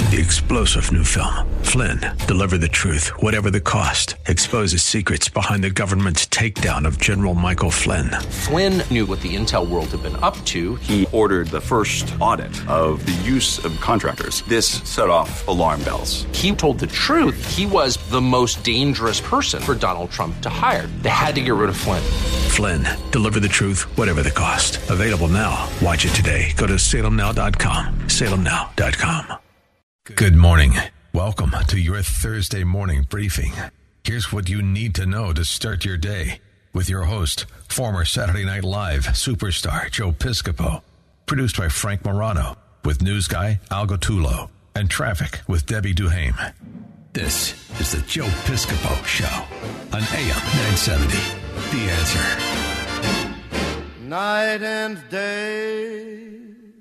The explosive new film, Flynn, deliver the truth, whatever the cost, exposes secrets behind the government's takedown of General Michael Flynn. Flynn knew what the intel world had been up to. He ordered the first audit of the use of contractors. This set off alarm bells. He told the truth. He was the most dangerous person for Donald Trump to hire. They had to get rid of Flynn. Flynn, deliver the truth, whatever the cost. Available now. Watch it today. Go to salemnow.com. salemnow.com. Good morning. Welcome to your Thursday morning briefing. Here's what you need to know to start your day with your host, former Saturday Night Live superstar Joe Piscopo. Produced by Frank Morano with news guy Al Gattullo and traffic with Debbie Duhame. This is the Joe Piscopo Show on AM 970. The Answer. Night and day,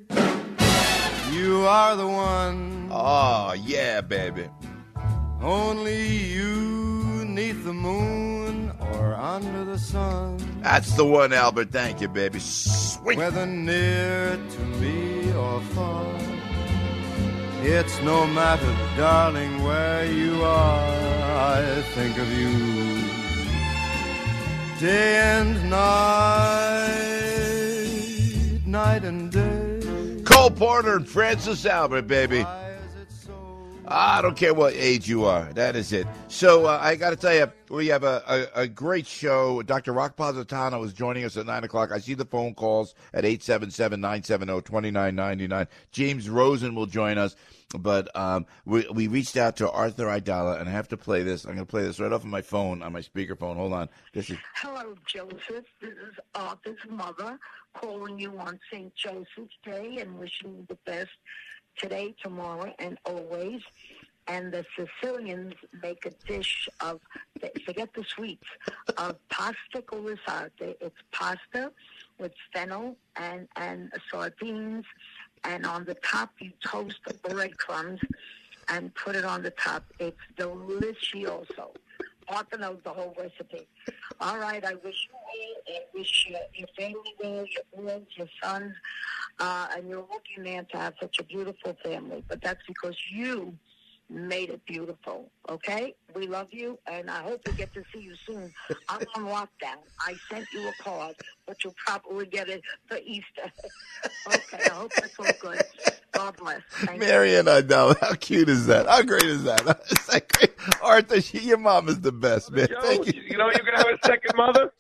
you are the one. Oh, yeah, baby. Only you neath the moon or under the sun. That's the one, Albert. Thank you, baby. Swing. Whether near to me or far, it's no matter, darling, where you are. I think of you day and night, night and day. Cole Porter and Francis Albert, baby. I don't care what age you are. That is it. So I got to tell you, we have a great show. Dr. Rock Positano is joining us at 9 o'clock. I see the phone calls at 877-970-2999. James Rosen will join us. But we reached out to Arthur Aidala, and I have to play this. I'm going to play this right off of my phone, on my speakerphone. Hold on. This is. Hello, Joseph. This is Arthur's mother calling you on St. Joseph's Day and wishing you the best today, tomorrow, and always. And the Sicilians make a dish of, forget the sweets, of pasta con risate. It's pasta with fennel and sardines, and on the top you toast the breadcrumbs and put it on the top. It's delicioso. Arthur knows the whole recipe. All right, I wish you well, and wish your family well, your boys, your sons, and you're a lucky man to have such a beautiful family. But that's because you made it beautiful, okay? We love you, and I hope we get to see you soon. I'm on lockdown. I sent you a card, but you'll probably get it for Easter. Okay, I hope that's all good. God bless. Marian Aidala, how cute is that? How great is that? Is that great? Arthur, your mom is the best, man. Joe, thank you. You know you're going to have a second mother?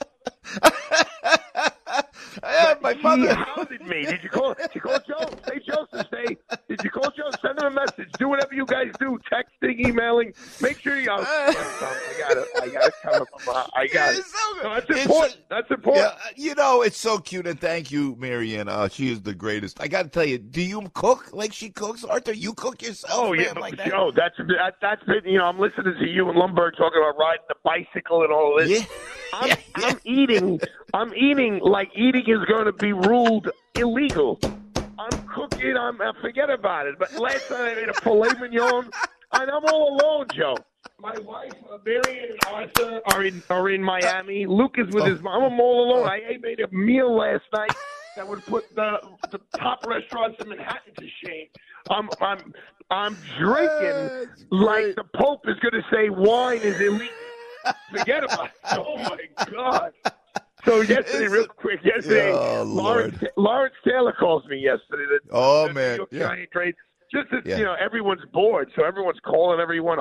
My mother. He hounded me. Did you call Joe? Say Joseph. Did you call Joe? Send him a message. Do whatever you guys do. Texting, emailing. Make sure you. I got it coming. I got it. So that's important. That's important. Yeah, you know, it's so cute, and thank you, Marianne. She is the greatest. I got to tell you, do you cook like she cooks, Arthur? You cook yourself? Oh, man, yeah, like that? Joe, that's been, I'm listening to you and Lumberg talking about riding the bicycle and all this. Yeah. I'm eating like eating is going to be ruled illegal. I'm cooking. Forget about it. But last night I made a filet mignon, and I'm all alone, Joe. My wife, Marian and Arthur are in Miami. Luke is with his mom. I'm all alone. I made a meal last night that would put the top restaurants in Manhattan to shame. I'm drinking like the Pope is going to say wine is illegal. Forget about it. Oh my God. So yesterday, real quick, Lawrence Taylor calls me yesterday. The New York Giant trade. Just that, everyone's bored, so everyone's calling everyone.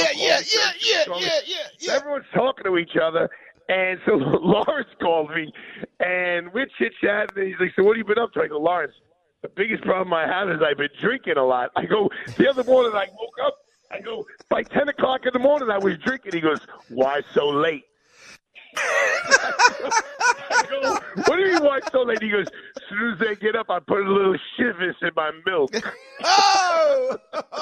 Everyone's talking to each other. And so Lawrence called me, and we're chit-chatting, and he's like, so what have you been up to? I go, Lawrence, the biggest problem I have is I've been drinking a lot. I go, the other morning I woke up, I go, by 10 o'clock in the morning I was drinking. He goes, why so late? I go, what do you mean why so late? He goes, as soon as I get up, I put a little Chivas in my milk. Oh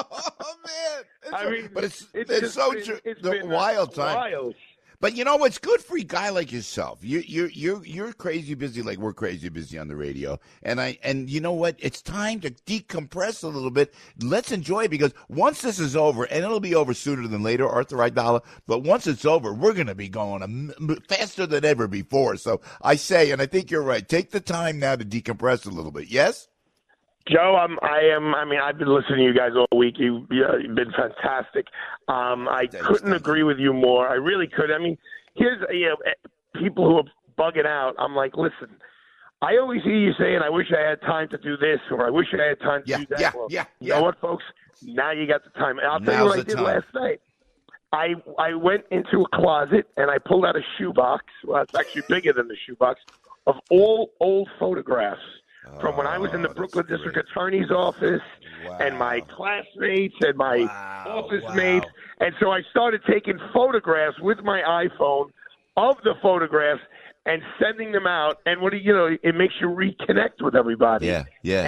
man! But it's so true. It's been wild time. Wild. But you know, it's good for a guy like yourself. You're crazy busy, like we're crazy busy on the radio. And you know what? It's time to decompress a little bit. Let's enjoy it, because once this is over, and it'll be over sooner than later, Arthur Aidala, but once it's over, we're going to be going faster than ever before. So I say, and I think you're right, take the time now to decompress a little bit. Yes? Joe, I've been listening to you guys all week. You've been fantastic. I couldn't agree with you more. I really could. I mean, here's people who are bugging out. I'm like, listen, I always hear you saying, I wish I had time to do this, or I wish I had time to do that. You know what, folks? Now you got the time. And I'll tell you what I did last night. I went into a closet and I pulled out a shoebox. Well, it's actually bigger than the shoebox of all old photographs from when I was in the Brooklyn District Attorney's office and my classmates and my office mates. And so I started taking photographs with my iPhone of the photographs and sending them out. And it makes you reconnect with everybody. Yeah.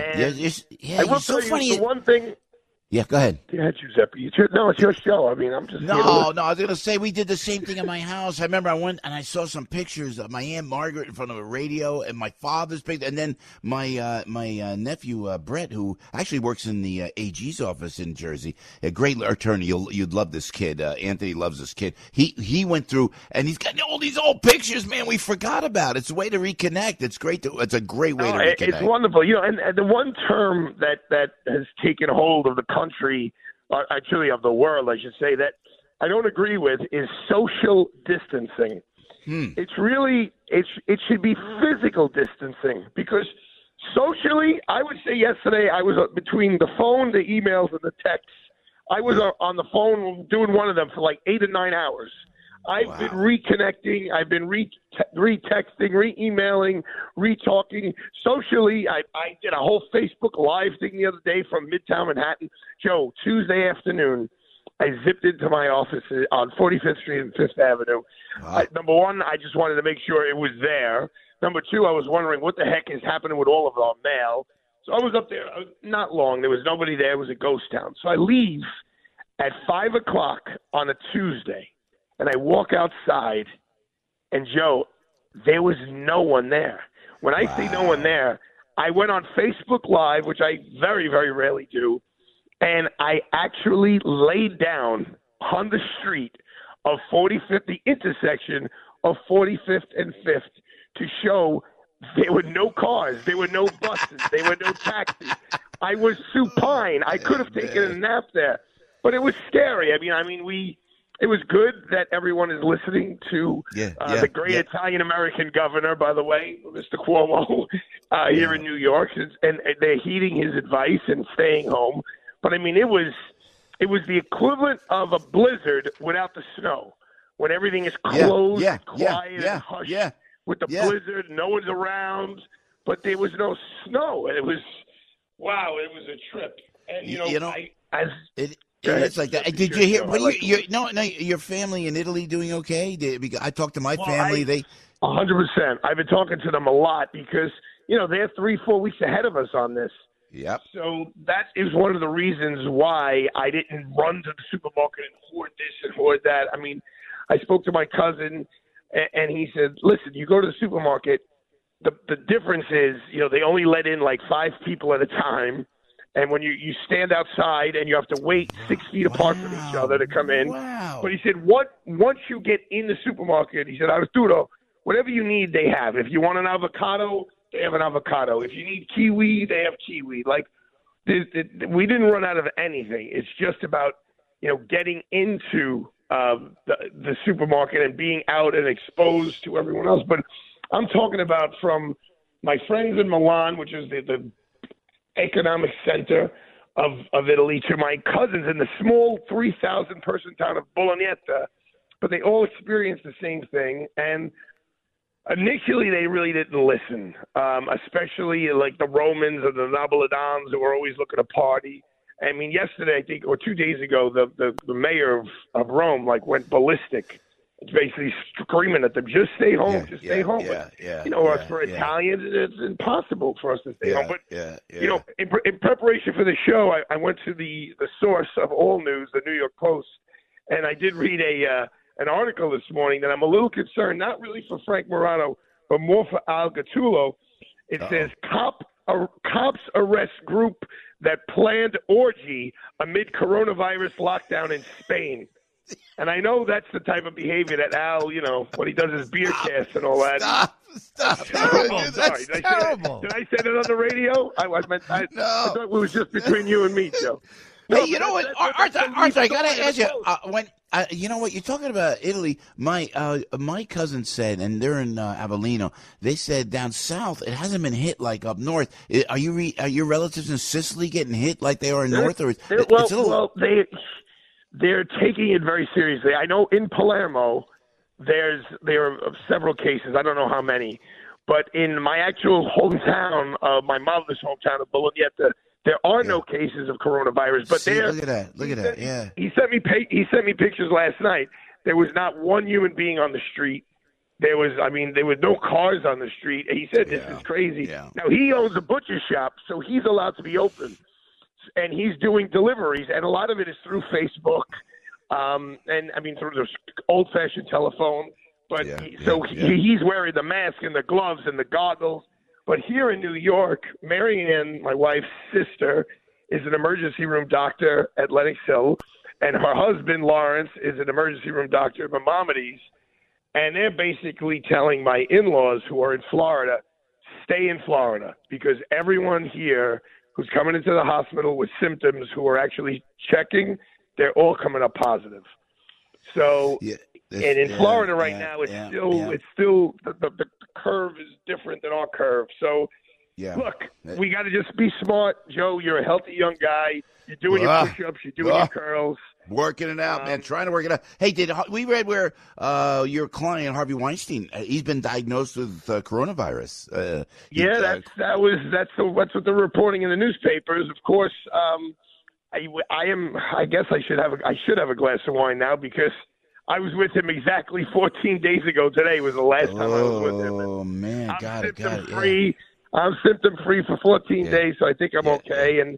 I will tell you the one thing. Yeah, go ahead. Yeah, Giuseppe. No, it's your show. I mean, I'm just... No, I was going to say we did the same thing in my house. I remember I went and I saw some pictures of my Aunt Margaret in front of a radio and my father's picture. And then my nephew, Brett, who actually works in the AG's office in Jersey, a great attorney. You'd love this kid. Anthony loves this kid. He went through and he's got all these old pictures, man, we forgot about. It's a way to reconnect. It's great. It's a great way to reconnect. It's wonderful. And the one term that has taken hold of the country, actually of the world, I should say, that I don't agree with is social distancing. It's really, it should be physical distancing, because socially, I would say yesterday I was between the phone, the emails, and the texts. I was on the phone doing one of them for like 8 or 9 hours. I've been reconnecting. I've been retexting, re-emailing, re-talking. Socially, I did a whole Facebook Live thing the other day from Midtown Manhattan. Joe, Tuesday afternoon, I zipped into my office on 45th Street and 5th Avenue. Number one, I just wanted to make sure it was there. Number two, I was wondering what the heck is happening with all of our mail. So I was up there not long. There was nobody there. It was a ghost town. So I leave at 5 o'clock on a Tuesday. And I walk outside, and, Joe, there was no one there. When I say no one there, I went on Facebook Live, which I very, very rarely do, and I actually laid down on the street of 45th, the intersection of 45th and 5th, to show there were no cars, there were no buses, there were no taxis. I was supine. I could have taken a nap there, but it was scary. It was good that everyone is listening to the great Italian-American governor, by the way, Mr. Cuomo, here in New York, and they're heeding his advice and staying home. But, it was the equivalent of a blizzard without the snow, when everything is closed, quiet, and hushed. With the blizzard, no one's around, but there was no snow. And it was a trip. And, it's like that. Did you hear? Your family in Italy doing okay? I talked to my family. 100%. I've been talking to them a lot because they're 3-4 weeks ahead of us on this. Yep. So that is one of the reasons why I didn't run to the supermarket and hoard this and hoard that. I spoke to my cousin, and he said, "Listen, you go to the supermarket. The difference is, they only let in like 5 people at a time." And when you stand outside and you have to wait 6 feet apart from each other to come in. Wow. But he said, once you get in the supermarket, he said, Arturo, whatever you need, they have. If you want an avocado, they have an avocado. If you need kiwi, they have kiwi. Like, we didn't run out of anything. It's just about, getting into the supermarket and being out and exposed to everyone else. But I'm talking about from my friends in Milan, which is the economic center of Italy, to my cousins in the small 3,000 person town of Bolognetta, but they all experienced the same thing. And initially they really didn't listen, especially like the Romans or the Napolitans who were always looking to party. Yesterday, I think, or 2 days ago, the mayor of Rome went ballistic. It's basically screaming at them, just stay home, stay home. For Italians, it's impossible for us to stay home. But, in preparation for the show, I went to the source of all news, the New York Post, and I did read an article this morning that I'm a little concerned, not really for Frank Morano, but more for Al Gattullo. It says, cops arrest group that planned orgy amid coronavirus lockdown in Spain. And I know that's the type of behavior that Al, when he does his beer cast and all that. Stop. Terrible. That's Sorry. terrible. Did I say that on the radio? I thought it was just between you and me, Joe. Hey, you know what, Arthur, I got to ask you, you know what, you're talking about Italy, my cousin said, and they're in Avellino, they said down south, it hasn't been hit like up north. Are your relatives in Sicily getting hit like they are in north? They're taking it very seriously. I know in Palermo, there are several cases. I don't know how many. But in my actual hometown, my mother's hometown of Bologna, there are no cases of coronavirus. But look at that. Yeah. He sent me pictures last night. There was not one human being on the street. There were no cars on the street. He said, "This is crazy." Yeah. Now he owns a butcher shop, so he's allowed to be open, and he's doing deliveries, and a lot of it is through Facebook, through the old-fashioned telephone. But he's wearing the mask and the gloves and the goggles. But here in New York, Marianne, my wife's sister, is an emergency room doctor at Lenox Hill, and her husband, Lawrence, is an emergency room doctor at Maimonides. And they're basically telling my in-laws who are in Florida, stay in Florida, because everyone here who's coming into the hospital with symptoms who are actually checking, they're all coming up positive. So... And in Florida right now, it's still the curve is different than our curve. So, look, we got to just be smart, Joe. You're a healthy young guy. You're doing your push-ups. You're doing your curls. Working it out, man. Trying to work it out. Hey, we read where your client Harvey Weinstein? He's been diagnosed with coronavirus. That's what they're reporting in the newspapers. Of course, I guess I should have a glass of wine now because I was with him exactly 14 days ago. Today was the last time I was with him. Oh, man. I'm symptom-free. I'm symptom-free for 14 days, so I think I'm okay. And,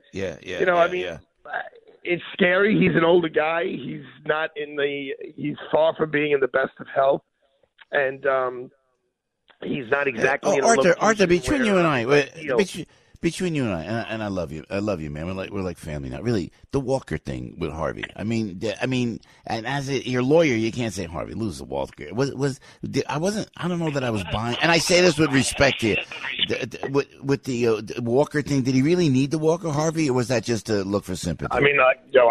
it's scary. He's an older guy. He's far from being in the best of health. And he's not exactly in a Arthur, between you and I, and I love you, man. We're like family now. Really, the Walker thing with Harvey. I mean, and as your lawyer, you can't say Harvey lose the Walker. I don't know that I was buying, and I say this with respect to you. With the Walker thing, did he really need the Walker, Harvey, or was that just to look for sympathy? I mean,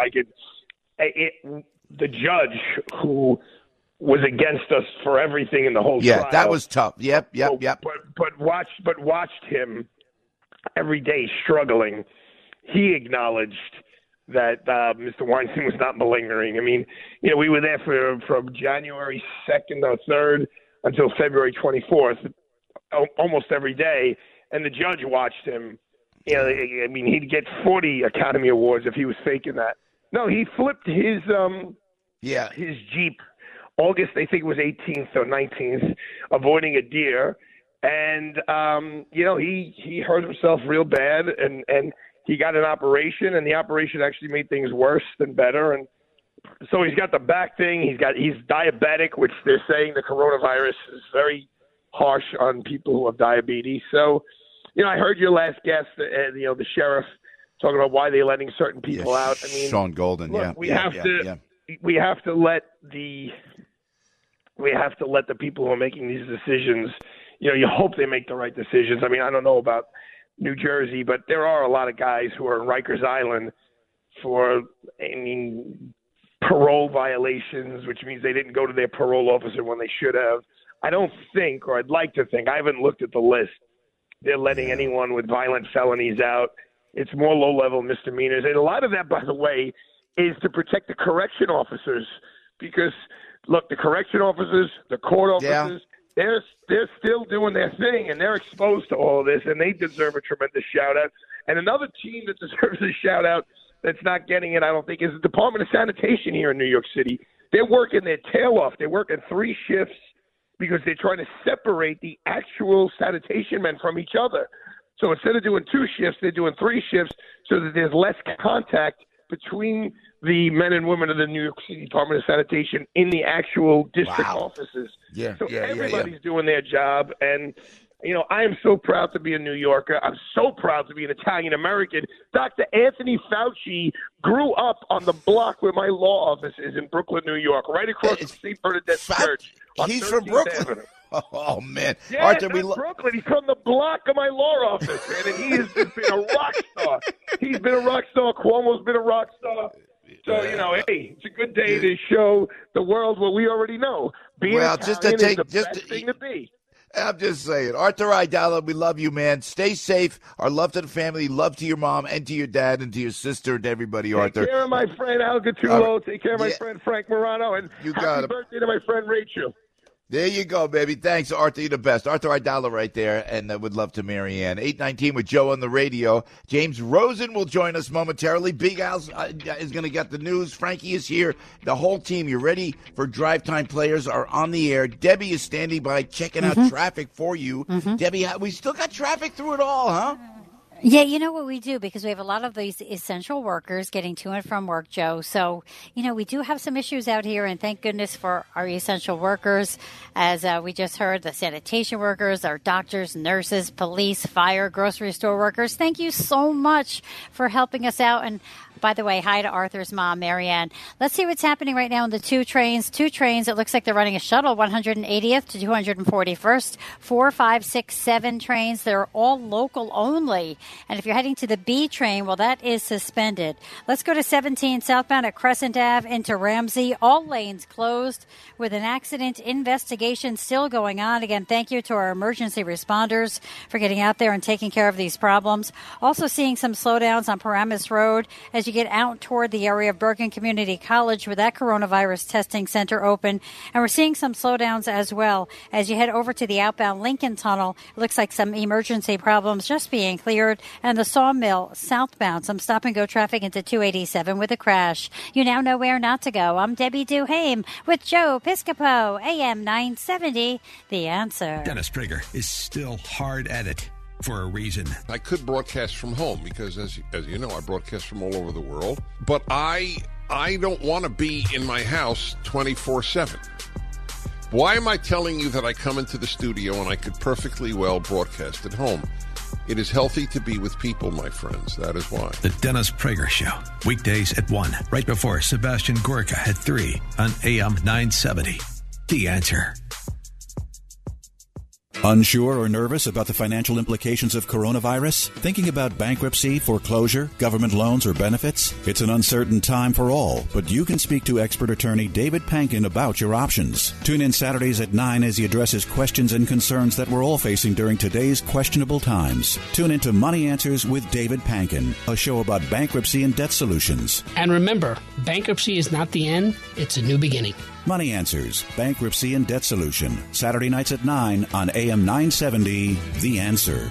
the judge who was against us for everything in the whole trial. Yeah, that was tough. Yep. But watched him every day struggling. He acknowledged that Mr. Weinstein was not malingering. I mean, we were there from January 2nd or 3rd until February 24th, almost every day, and the judge watched him. He'd get 40 Academy Awards if he was faking that. No, he flipped his Jeep August, I think it was 18th or 19th, avoiding a deer. And, he hurt himself real bad, and he got an operation, and the operation actually made things worse than better. And so he's got the back thing. He's diabetic, which they're saying the coronavirus is very harsh on people who have diabetes. So, I heard your last guest, the sheriff, talking about why they're letting certain people out. I mean, Sean Golden, look, we have to let the people who are making these decisions. You hope they make the right decisions. I mean, I don't know about New Jersey, but there are a lot of guys who are in Rikers Island for, parole violations, which means they didn't go to their parole officer when they should have. I don't think, or I'd like to think, I haven't looked at the list, they're letting anyone with violent felonies out. It's more low-level misdemeanors. And a lot of that, by the way, is to protect the correction officers because, look, the correction officers, the court officers, they're still doing their thing, and they're exposed to all of this, and they deserve a tremendous shout-out. And another team that deserves a shout-out that's not getting it, I don't think, is the Department of Sanitation here in New York City. They're working their tail off. They're working 3 shifts because they're trying to separate the actual sanitation men from each other. So instead of doing 2 shifts, they're doing 3 shifts so that there's less contact between the men and women of the New York City Department of Sanitation in the actual district offices. So everybody's doing their job. And, You know, I am so proud to be a New Yorker. I'm so proud to be an Italian American. Dr. Anthony Fauci grew up on the block where my law office is in Brooklyn, New York, right across from St. Bernadette's Church. He's from Brooklyn. Avenue. Oh, man. Yeah, Arthur, Brooklyn. He's from the block of my law office, man, and he has just been a rock star. He's been a rock star. Cuomo's been a rock star. So, you know, hey, it's a good day to show the world what we already know. Being Italian is the best thing to be. I'm just saying. Arthur Aidala, we love you, man. Stay safe. Our love to the family, love to your mom and to your dad and to your sister and to everybody, Arthur. Take care of my friend Al Gattuso. Take care of my friend Frank Morano. And happy birthday to my friend Rachel. There you go, baby. Thanks, Arthur. You're the best. Arthur Aidala right there, and I would love to Marianne. 8:19 with Joe on the radio. James Rosen will join us momentarily. Big Al is going to get the news. Frankie is here. The whole team, you ready for Drive Time Players, are on the air. Debbie is standing by checking out traffic for you. Debbie, we still got traffic through it all, huh? Yeah, you know what we do, because we have a lot of these essential workers getting to and from work, Joe. So, you know, we do have some issues out here, and thank goodness for our essential workers. As we just heard, the sanitation workers, our doctors, nurses, police, fire, grocery store workers. Thank you so much for helping us out. And by the way, hi to Arthur's mom, Marianne. Let's see what's happening right now on the two trains. It looks like they're running a shuttle, 180th to 241st, 4, 5, 6, 7 trains. They're all local only. And if you're heading to the B train, well, that is suspended. Let's go to 17 southbound at Crescent Ave into Ramsey. All lanes closed with an accident investigation still going on. Again, thank you to our emergency responders for getting out there and taking care of these problems. Also seeing some slowdowns on Paramus Road as you get out toward the area of Bergen Community College with that coronavirus testing center open. And we're seeing some slowdowns as well as you head over to the outbound Lincoln Tunnel. It looks like some emergency problems just being cleared. And the Sawmill southbound, some stop-and-go traffic into 287 with a crash. You now know where not to go. I'm Debbie Duhame with Joe Piscopo, AM 970, The Answer. Dennis Prager is still hard at it. For a reason. I could broadcast from home because, as you know, I broadcast from all over the world. But I don't want to be in my house 24/7. Why am I telling you that I come into the studio and I could perfectly well broadcast at home? It is healthy to be with people, my friends. That is why. The Dennis Prager Show. Weekdays at 1, right before Sebastian Gorka at 3 on AM 970. The Answer. Unsure or nervous about the financial implications of coronavirus? Thinking about bankruptcy, foreclosure, government loans, or benefits? It's an uncertain time for all, but you can speak to expert attorney David Pankin about your options. Tune in Saturdays at 9 as he addresses questions and concerns that we're all facing during today's questionable times. Tune into Money Answers with David Pankin, a show about bankruptcy and debt solutions. And remember, bankruptcy is not the end, it's a new beginning. Money Answers, Bankruptcy and Debt Solution. Saturday nights at 9 on AM 970, The Answer.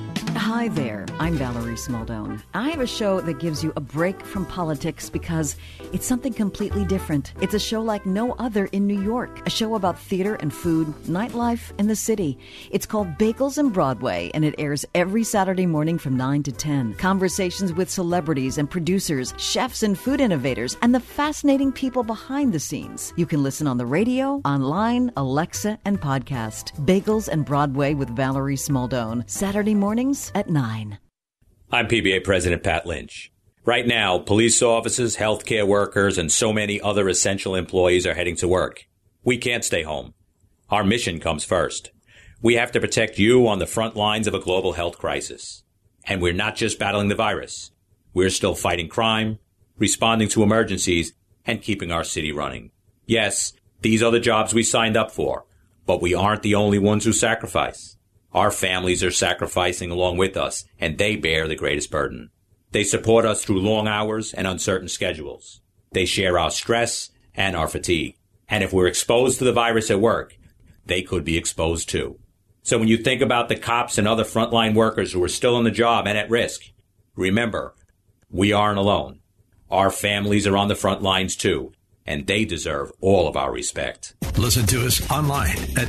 Hi there, I'm Valerie Smaldone. I have a show that gives you a break from politics because it's something completely different. It's a show like no other in New York, a show about theater and food, nightlife, and the city. It's called Bagels and Broadway, and it airs every Saturday morning from 9 to 10. Conversations with celebrities and producers, chefs and food innovators, and the fascinating people behind the scenes. You can listen on the radio, online, Alexa, and podcast. Bagels and Broadway with Valerie Smaldone, Saturday mornings at 9. I'm PBA President Pat Lynch. Right now, police officers, healthcare workers, and so many other essential employees are heading to work. We can't stay home. Our mission comes first. We have to protect you on the front lines of a global health crisis. And we're not just battling the virus. We're still fighting crime, responding to emergencies, and keeping our city running. Yes, these are the jobs we signed up for, but we aren't the only ones who sacrifice. Our families are sacrificing along with us, and they bear the greatest burden. They support us through long hours and uncertain schedules. They share our stress and our fatigue. And if we're exposed to the virus at work, they could be exposed too. So when you think about the cops and other frontline workers who are still on the job and at risk, remember, we aren't alone. Our families are on the front lines too, and they deserve all of our respect. Listen to us online at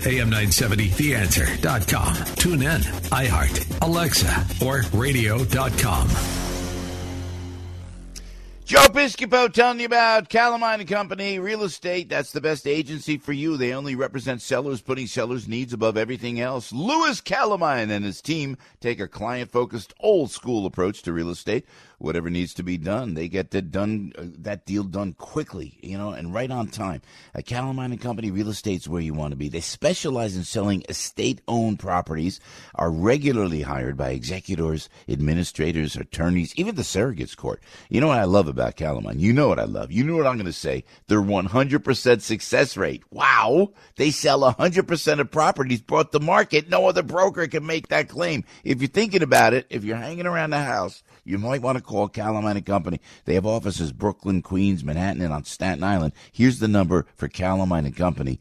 am970theanswer.com. Tune in, iHeart, Alexa, or radio.com. Joe Piscopo telling you about Calamine & Company Real Estate. That's the best agency for you. They only represent sellers, putting sellers' needs above everything else. Louis Calamine and his team take a client-focused, old-school approach to real estate. Whatever needs to be done, they get that deal done quickly, and right on time. Calamine & Company Real Estate's where you want to be. They specialize in selling estate-owned properties, are regularly hired by executors, administrators, attorneys, even the surrogates court. You know what I love about Calamine? You know what I love. You know what I'm going to say. Their 100% success rate. Wow. They sell 100% of properties brought to market. No other broker can make that claim. If you're thinking about it, if you're hanging around the house, you might want to call Calamine & Company. They have offices Brooklyn, Queens, Manhattan, and on Staten Island. Here's the number for Calamine & Company,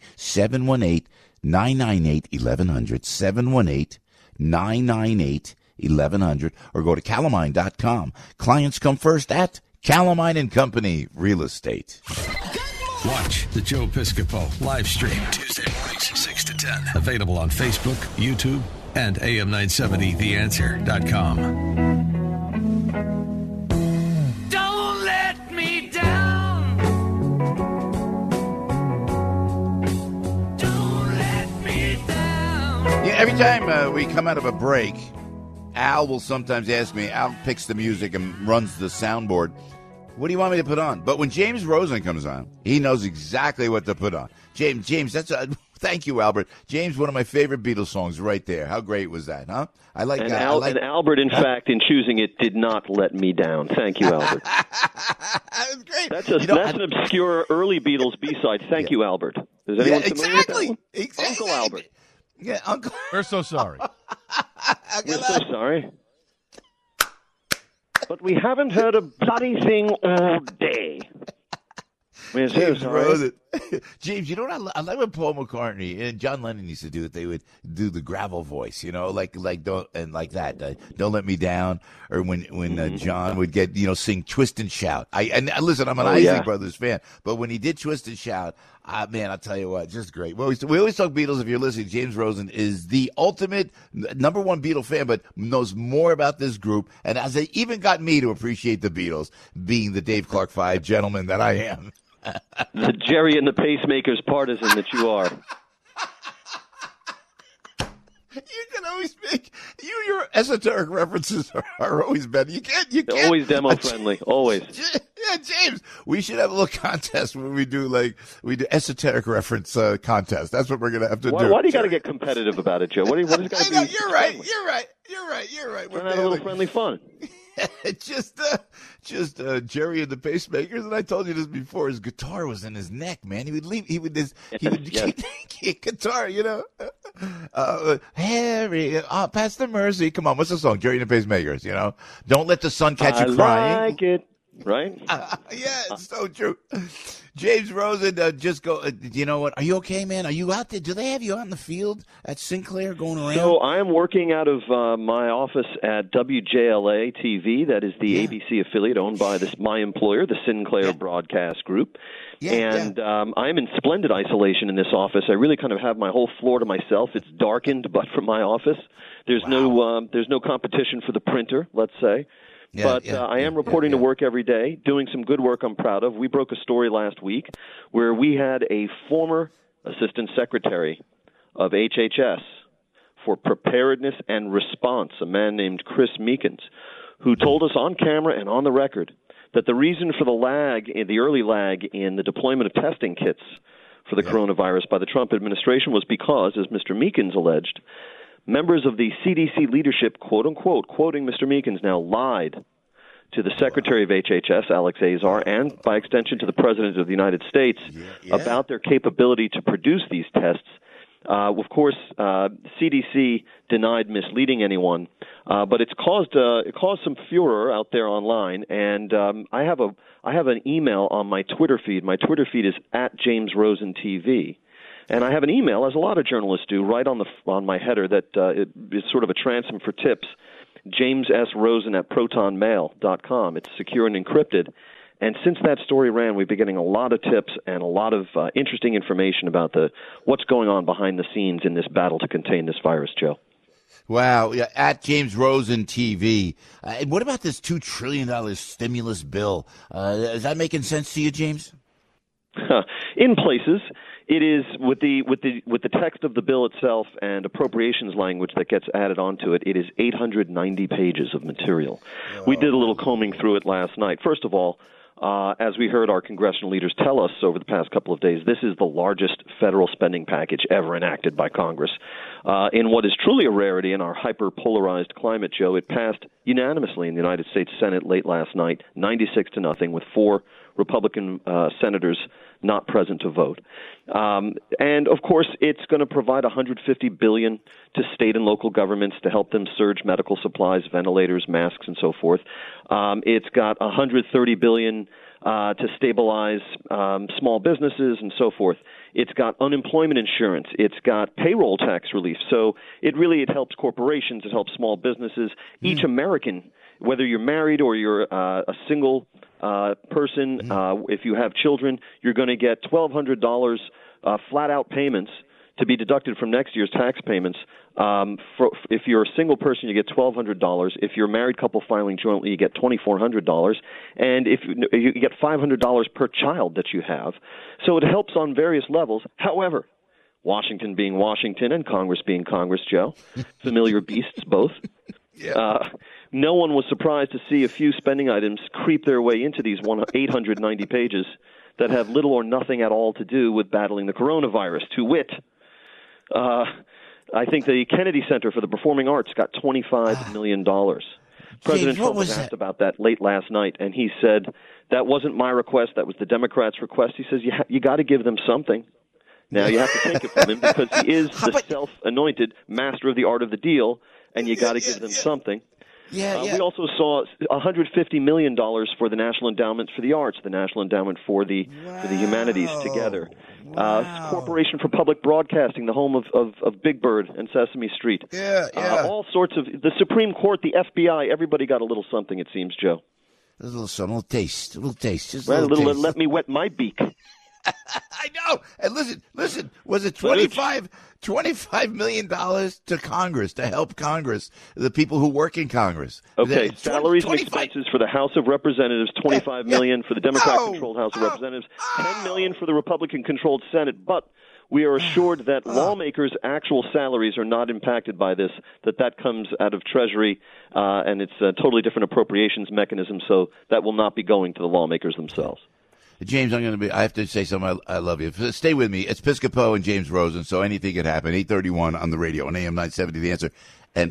718-998-1100, 718-998-1100, or go to calamine.com. Clients come first at Calamine & Company Real Estate. Watch the Joe Piscopo live stream Tuesday mornings 6 to 10. Available on Facebook, YouTube, and AM970theanswer.com. Don't let me down. Don't let me down. Yeah, every time we come out of a break, Al will sometimes ask me, Al picks the music and runs the soundboard. What do you want me to put on? But when James Rosen comes on, he knows exactly what to put on. James, thank you, Albert. James, one of my favorite Beatles songs right there. How great was that, huh? I like that. And Albert, in fact, in choosing it, did not let me down. Thank you, Albert. That was great. That's an obscure early Beatles B-side. Thank you, Albert. Is anyone familiar with that one? Exactly. Uncle Albert. Yeah, Uncle. We're so sorry. We're so sorry. But we haven't heard a bloody thing all day. We're so sorry. James, you know what I like when Paul McCartney and John Lennon used to do it? They would do the gravel voice, like don't and like that. Don't let me down. Or when John would get sing Twist and Shout. Listen, I'm an Isley Brothers fan, but when he did Twist and Shout, man, I'll tell you what, just great. We always talk Beatles. If you're listening, James Rosen is the ultimate number one Beatle fan, but knows more about this group, and has even got me to appreciate the Beatles, being the Dave Clark 5 gentleman that I am. The Jerry and the Pacemakers partisan that you are. You can always make your esoteric references are always better. You can't always demo friendly. Always. Yeah, James. We should have a little contest where we do esoteric reference contest. That's what we're gonna have to do. Why do you got to get competitive about it, Joe? What is got to be? You're right. We're gonna have a little friendly fun. just Jerry and the Pacemakers, and I told you this before. His guitar was in his neck, man. He would kick guitar, Harry, pass the mercy. Come on, what's the song? Jerry and the Pacemakers. Don't let the sun catch you crying. I like it. Right? Yeah, it's so true. James Rosen, just go. You know what? Are you okay, man? Are you out there? Do they have you out in the field at Sinclair going around? So I am working out of my office at WJLA TV. That is the ABC affiliate owned by my employer, the Sinclair Broadcast Group. I'm in splendid isolation in this office. I really kind of have my whole floor to myself. It's darkened, but from my office, there's no competition for the printer, let's say. I am reporting to work every day, doing some good work I'm proud of. We broke a story last week where we had a former assistant secretary of HHS for preparedness and response, a man named Chris Meekins, who told us on camera and on the record that the reason for the early lag in the deployment of testing kits for the coronavirus by the Trump administration was because, as Mr. Meekins alleged, members of the CDC leadership, quote-unquote, quoting Mr. Meekins now, lied to the Secretary of HHS, Alex Azar, and, by extension, to the President of the United States about their capability to produce these tests. Of course, CDC denied misleading anyone, but it's caused some furor out there online, and I have an email on my Twitter feed. My Twitter feed is @JamesRosenTV. And I have an email, as a lot of journalists do, right on my header that is sort of a transom for tips, James S. Rosen at protonmail.com. It's secure and encrypted. And since that story ran, we've been getting a lot of tips and a lot of interesting information about what's going on behind the scenes in this battle to contain this virus, Joe. Wow. Yeah, at James Rosen TV. What about this $2 trillion stimulus bill? Is that making sense to you, James? In places, it is with the text of the bill itself and appropriations language that gets added onto it. It is 890 pages of material. We did a little combing through it last night. First of all, as we heard our congressional leaders tell us over the past couple of days, this is the largest federal spending package ever enacted by Congress. In what is truly a rarity in our hyper-polarized climate, Joe, it passed unanimously in the United States Senate late last night, 96-0, with 4 Republican senators not present to vote. And, of course, it's going to provide $150 billion to state and local governments to help them surge medical supplies, ventilators, masks, and so forth. It's got $130 billion to stabilize small businesses and so forth. It's got unemployment insurance. It's got payroll tax relief. So it helps corporations. It helps small businesses. Each American, whether you're married or you're a single person, if you have children, you're going to get $1,200 flat-out payments to be deducted from next year's tax payments. If you're a single person, you get $1,200. If you're a married couple filing jointly, you get $2,400. And if you get $500 per child that you have. So it helps on various levels. However, Washington being Washington and Congress being Congress, Joe, familiar beasts both. No one was surprised to see a few spending items creep their way into these 890 pages that have little or nothing at all to do with battling the coronavirus. To wit, I think the Kennedy Center for the Performing Arts got $25 million. President Trump was asked about that late last night, and he said, that wasn't my request, that was the Democrats' request. He says, you got to give them something. Now, you have to take it from him because he is the self-anointed master of the art of the deal, and you got to give them something. We also saw $150 million for the National Endowment for the Arts, the National Endowment for the Humanities together. Corporation for Public Broadcasting, the home of Big Bird and Sesame Street. All sorts of, the Supreme Court, the FBI, everybody got a little something, it seems, Joe. A little taste. Just a little taste. Let me wet my beak. I know. And listen, was it $25 million to Congress, to help Congress, the people who work in Congress? Okay, salaries and expenses for the House of Representatives, $25 million for the Democrat-controlled House of Representatives, $10 million for the Republican-controlled Senate, but we are assured that lawmakers' actual salaries are not impacted by this, that comes out of Treasury, and it's a totally different appropriations mechanism, so that will not be going to the lawmakers themselves. James, I have to say something. I love you. Stay with me. It's Piscopo and James Rosen, so anything could happen. 8:31 on the radio on AM 970, The Answer. And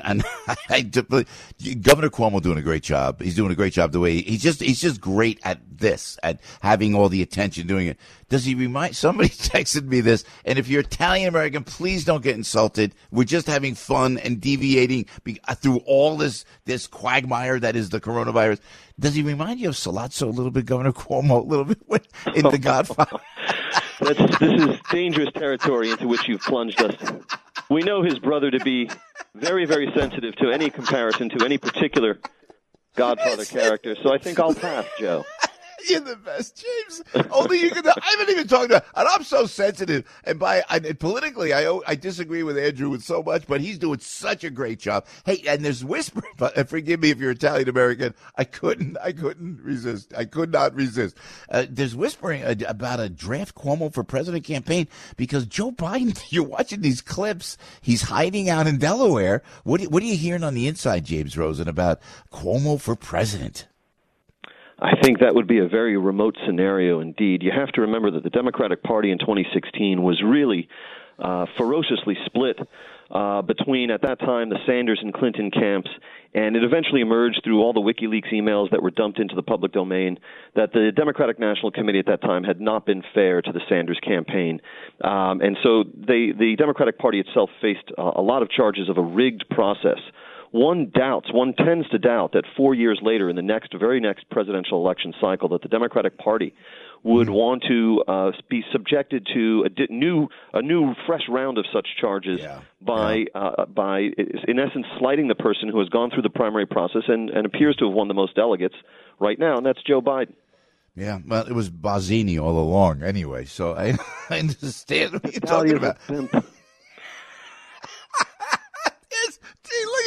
Governor Cuomo doing a great job. He's doing a great job the way he's just great at this, at having all the attention doing it. Does he remind, somebody texted me this, and if you're Italian American, please don't get insulted. We're just having fun and deviating through all this quagmire that is the coronavirus. Does he remind you of Sollozzo a little bit, Governor Cuomo, a little bit in The Godfather? This is dangerous territory into which you've plunged us. We know his brother to be very, very sensitive to any comparison to any particular Godfather character, so I think I'll pass, Joe. You're the best, James. Only you can. I haven't even talked about, and I'm so sensitive. And politically, I disagree with Andrew with so much, but he's doing such a great job. Hey, and there's whispering. But forgive me if you're Italian American. I couldn't resist. I could not resist. There's whispering about a draft Cuomo for president campaign because Joe Biden. You're watching these clips. He's hiding out in Delaware. What are you hearing on the inside, James Rosen, about Cuomo for president? I think that would be a very remote scenario indeed. You have to remember that the Democratic Party in 2016 was really ferociously split between, at that time, the Sanders and Clinton camps, and it eventually emerged through all the WikiLeaks emails that were dumped into the public domain that the Democratic National Committee at that time had not been fair to the Sanders campaign. And so the Democratic Party itself faced a lot of charges of a rigged process. One tends to doubt that 4 years later in the very next presidential election cycle that the Democratic Party would want to be subjected to a new fresh round of such charges by in essence slighting the person who has gone through the primary process and appears to have won the most delegates right now, and that's Joe Biden. Yeah, well, it was Bazzini all along anyway, so I understand what you're talking about.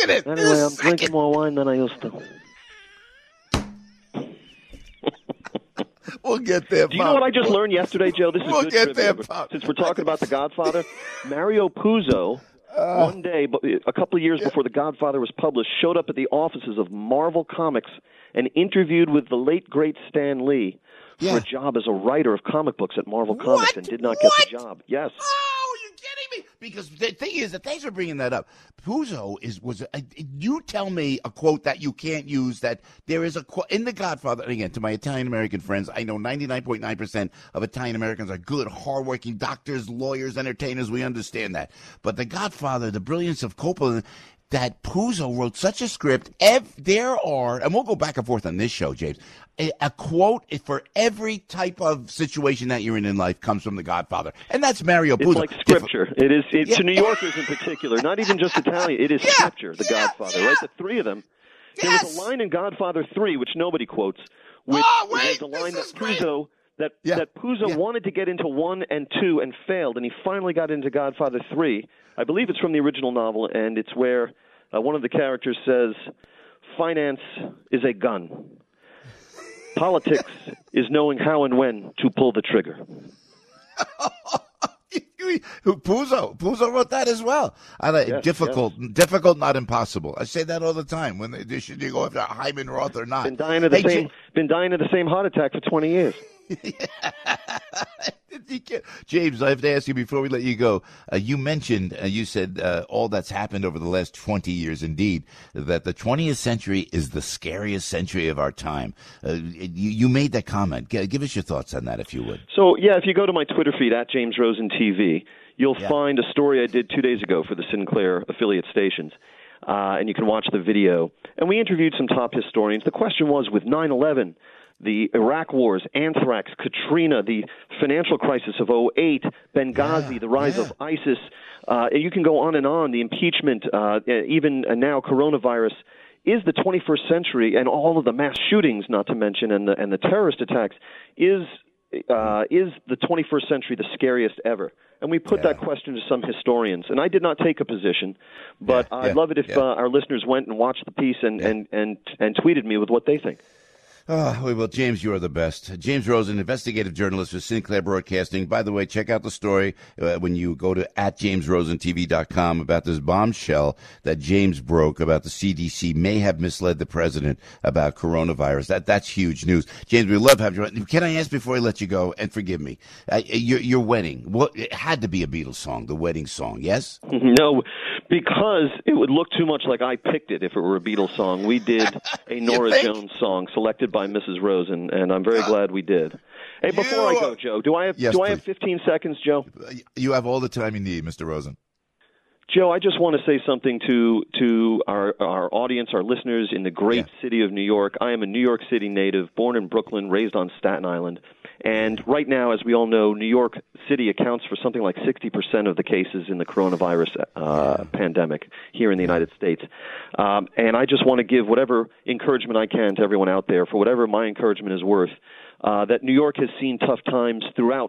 at it. Anyway, I'm drinking more wine than I used to. We'll get there, Pop. Do you know what I just learned yesterday, Joe? This is We'll good get trivia. there, Pop. Since we're talking about The Godfather, Mario Puzo, one day, a couple of years before The Godfather was published, showed up at the offices of Marvel Comics and interviewed with the late, great Stan Lee for a job as a writer of comic books at Marvel Comics and did not get the job. Yes. Oh, you're kidding me? Because the thing is, thanks for bringing that up. Puzo you tell me a quote that you can't use, that there is a quote in The Godfather, and again, to my Italian-American friends, I know 99.9% of Italian-Americans are good, hardworking doctors, lawyers, entertainers, we understand that. But The Godfather, the brilliance of Coppola, that Puzo wrote such a script, there are, and we'll go back and forth on this show, James, a quote for every type of situation that you're in life comes from The Godfather. And that's Mario Puzo. It's like scripture. It is to New Yorkers in particular, not even just Italian. It is scripture, The Godfather, right? The three of them. There was a line in Godfather 3, which nobody quotes, which was a line that Puzo... That Puzo wanted to get into 1 and 2 and failed, and he finally got into Godfather 3. I believe it's from the original novel, and it's where one of the characters says, "Finance is a gun. Politics is knowing how and when to pull the trigger." Puzo wrote that as well. Difficult, not impossible. I say that all the time when they should you go after Hyman Roth or not. Been dying of the same heart attack for 20 years. James, I have to ask you before we let you go. You mentioned, you said all that's happened over the last 20 years, indeed, that the 20th century is the scariest century of our time. You made that comment. Give us your thoughts on that, if you would. So, if you go to my Twitter feed, at James Rosen TV, you'll find a story I did 2 days ago for the Sinclair affiliate stations. And you can watch the video. And we interviewed some top historians. The question was, with 9/11, the Iraq wars, anthrax, Katrina, the financial crisis of 2008, Benghazi, the rise of ISIS. You can go on and on. The impeachment, even now coronavirus. Is the 21st century and all of the mass shootings, not to mention, and the terrorist attacks, is the 21st century the scariest ever? And we put that question to some historians, and I did not take a position, but I'd love it if our listeners went and watched the piece and tweeted me with what they think. Oh, well, James, you are the best. James Rosen, investigative journalist for Sinclair Broadcasting. By the way, check out the story when you go to @JamesRosenTV.com about this bombshell that James broke about the CDC may have misled the president about coronavirus. That's huge news. James, we love having you. Can I ask before I let you go, and forgive me, your wedding, it had to be a Beatles song, the wedding song, yes? No, because it would look too much like I picked it if it were a Beatles song. We did a Norah Jones song selected by Mrs. Rosen, and I'm very glad we did. Hey, before I go, Joe, do I have 15 seconds, Joe? You have all the time you need, Mr. Rosen. Joe, I just want to say something to our audience, our listeners in the great city of New York. I am a New York City native, born in Brooklyn, raised on Staten Island. And right now, as we all know, New York City accounts for something like 60% of the cases in the coronavirus pandemic here in the United States. And I just want to give whatever encouragement I can to everyone out there, for whatever my encouragement is worth, that New York has seen tough times throughout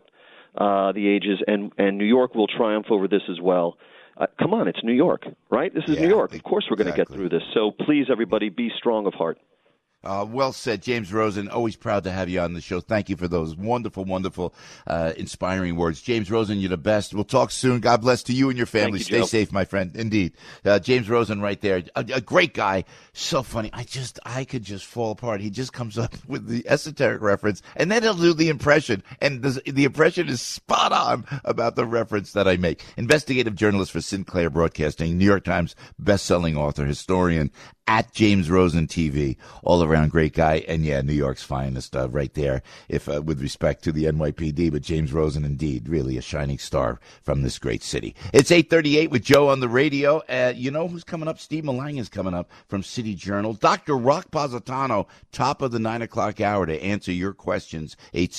the ages, and New York will triumph over this as well. Come on, it's New York, right? This is New York. Of course we're going to get through this. So please, everybody, be strong of heart. Well said, James Rosen. Always proud to have you on the show. Thank you for those wonderful, wonderful, inspiring words. James Rosen, you're the best. We'll talk soon. God bless to you and your family. Stay safe, my friend. Indeed. James Rosen right there. A great guy. So funny. I could just fall apart. He just comes up with the esoteric reference, and then he'll do the impression. And the impression is spot on about the reference that I make. Investigative journalist for Sinclair Broadcasting, New York Times best-selling author, historian, at James Rosen TV, all around great guy, and New York's finest right there, if with respect to the NYPD, but James Rosen indeed, really a shining star from this great city. It's 8:38 with Joe on the radio. You know who's coming up? Steve Malang is coming up from City Journal. Dr. Rock Positano, top of the 9 o'clock hour to answer your questions,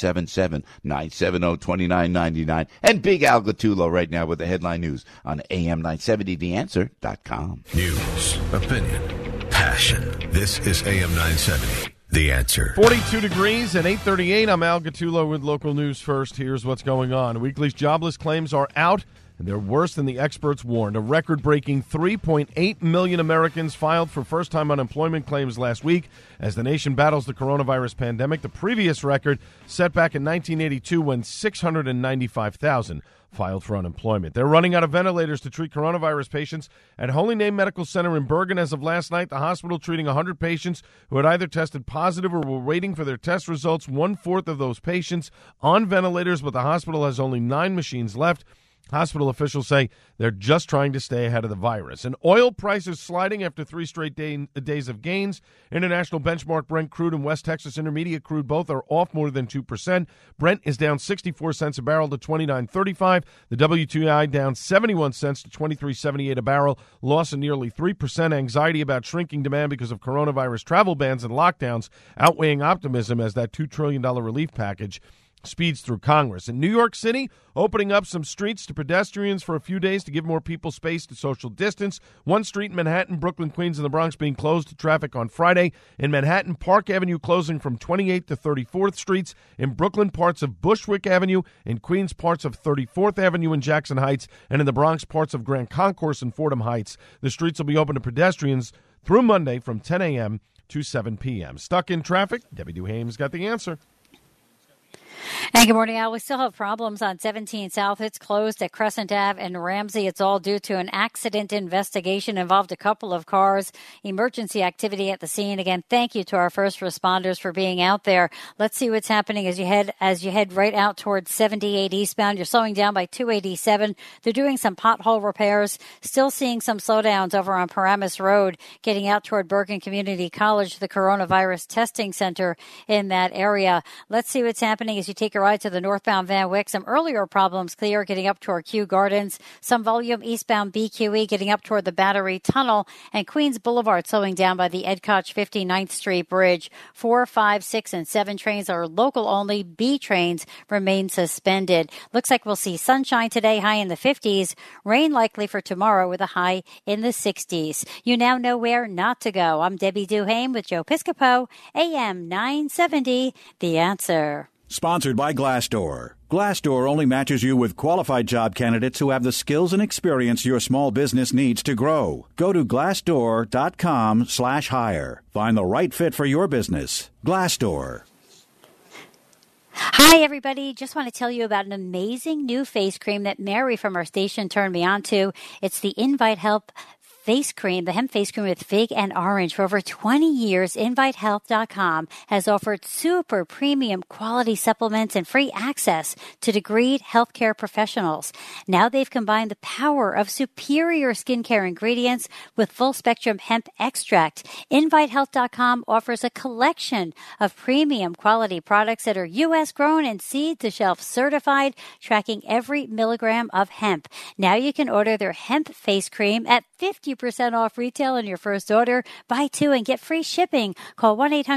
877-970-2999. And Big Al Gattulo right now with the headline news on AM970theanswer.com. News, opinion, passion. This is AM 970, The Answer. 42 degrees at 8:38. I'm Al Gattulo with local news first. Here's what's going on. Weekly's jobless claims are out. and they're worse than the experts warned. A record-breaking 3.8 million Americans filed for first-time unemployment claims last week as the nation battles the coronavirus pandemic. The previous record set back in 1982 when 695,000 filed for unemployment. They're running out of ventilators to treat coronavirus patients at Holy Name Medical Center in Bergen. As of last night, the hospital treating 100 patients who had either tested positive or were waiting for their test results. 1/4 of those patients on ventilators, but the hospital has only 9 machines left. Hospital officials say they're just trying to stay ahead of the virus. And oil prices sliding after 3 straight days of gains. International benchmark Brent crude and West Texas Intermediate crude both are off more than 2%. Brent is down 64 cents a barrel to $29.35. The WTI down 71 cents to $23.78 a barrel. Loss of nearly 3%. Anxiety about shrinking demand because of coronavirus travel bans and lockdowns outweighing optimism as that $2 trillion relief package speeds through Congress. In New York City, opening up some streets to pedestrians for a few days to give more people space to social distance. One street in Manhattan, Brooklyn, Queens, and the Bronx being closed to traffic on Friday. In Manhattan, Park Avenue closing from 28th to 34th Streets. In Brooklyn, parts of Bushwick Avenue. In Queens, parts of 34th Avenue and Jackson Heights. And in the Bronx, parts of Grand Concourse and Fordham Heights. The streets will be open to pedestrians through Monday from 10 a.m. to 7 p.m. Stuck in traffic? Debbie Duhame's got the answer. And good morning, Al. We still have problems on 17 South. It's closed at Crescent Ave and Ramsey. It's all due to an accident investigation involved a couple of cars. Emergency activity at the scene. Again, thank you to our first responders for being out there. Let's see what's happening as you head right out towards 78 eastbound. You're slowing down by 287. They're doing some pothole repairs. Still seeing some slowdowns over on Paramus Road, getting out toward Bergen Community College, the coronavirus testing center in that area. Let's see what's happening as you take a ride to the northbound Van Wyck. Some earlier problems clear getting up toward Kew Gardens. Some volume eastbound BQE getting up toward the Battery Tunnel. And Queens Boulevard slowing down by the Ed Koch 59th Street Bridge. 4, 5, 6, and 7 trains are local only. B trains remain suspended. Looks like we'll see sunshine today, high in the 50s. Rain likely for tomorrow with a high in the 60s. You now know where not to go. I'm Debbie Duhame with Joe Piscopo, AM 970, The Answer. Sponsored by Glassdoor. Glassdoor only matches you with qualified job candidates who have the skills and experience your small business needs to grow. Go to glassdoor.com/hire. Find the right fit for your business. Glassdoor. Hi, everybody. Just want to tell you about an amazing new face cream that Mary from our station turned me on to. It's the Invite Help face cream, the hemp face cream with fig and orange. For over 20 years, InviteHealth.com has offered super premium quality supplements and free access to degreed healthcare professionals. Now they've combined the power of superior skincare ingredients with full spectrum hemp extract. InviteHealth.com offers a collection of premium quality products that are U.S. grown and seed to shelf certified, tracking every milligram of hemp. Now you can order their hemp face cream at 50% off retail on your first order. Buy 2 and get free shipping. Call